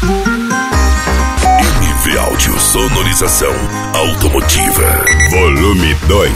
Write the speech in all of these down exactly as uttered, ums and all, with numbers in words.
M V Áudio Sonorização Automotiva Volume dois.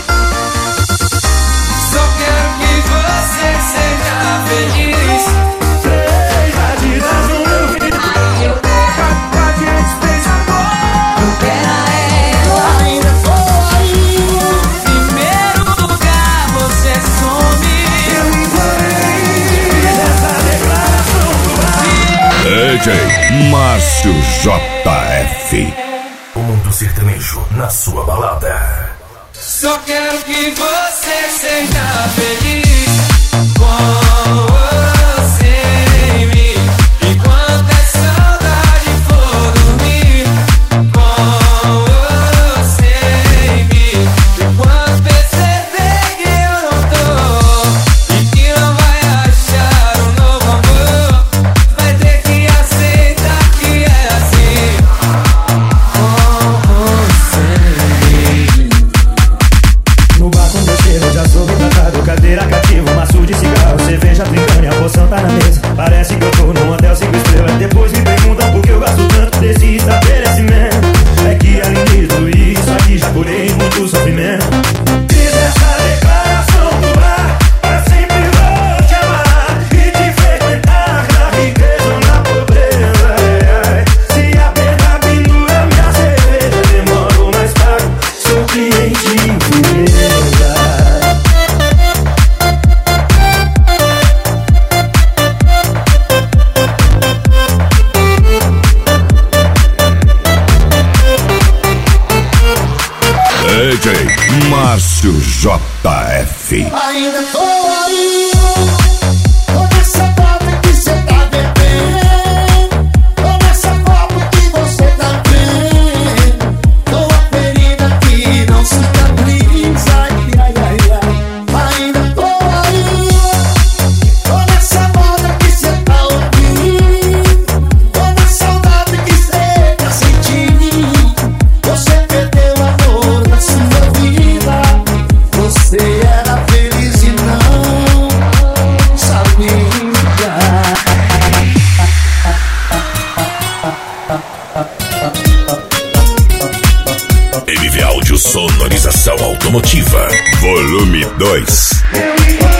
Só quero que você seja feliz. Seja de dar no meu vídeo. Eu quero a gente fez amor. Eu quero ela. Ainda tô aí. Primeiro lugar você some. Eu implorei dessa declaração do ar. D J Márcio J F. O mundo sertanejo na sua balada. Só quero que você seja feliz com você em mim. Enquanto a saudade for dormir com você em mim. Enquanto perceber que eu não tô e que não vai achar um novo amor, vai ter que aceitar que é assim com você em mim. No bar com você eu já sou retratado. Cadeira cativa, maço de cigarro, cerveja trincando e a poção tá na mesa. Parece que eu tô num hotel cinco estrelas. Depois me perguntam por que eu gasto tanto desse estabelecimento. É que além de tudo isso aqui já curei muito sofrimento. Fiz essa declaração do ar, pra sempre vou te amar e te frequentar na riqueza ou na pobreza. Se a perda pendura minha cerveja, demoro mais pago, sou cliente firmeza. D J Márcio J F. Ainda tô aí, tô nessa foto que cê tá bebendo, tô nessa foto que você tá vendo, tô a ferida que não cicatriza, ai, ai, ai, ai. Ainda tô aí, tô nessa moda que cê tá ouvindo, tô na saudade que cê tá sentindo. Você perdeu o amor da sua vida, você era feliz e não sabia. M V Áudio Sonorização Automotiva Volume dois. Eu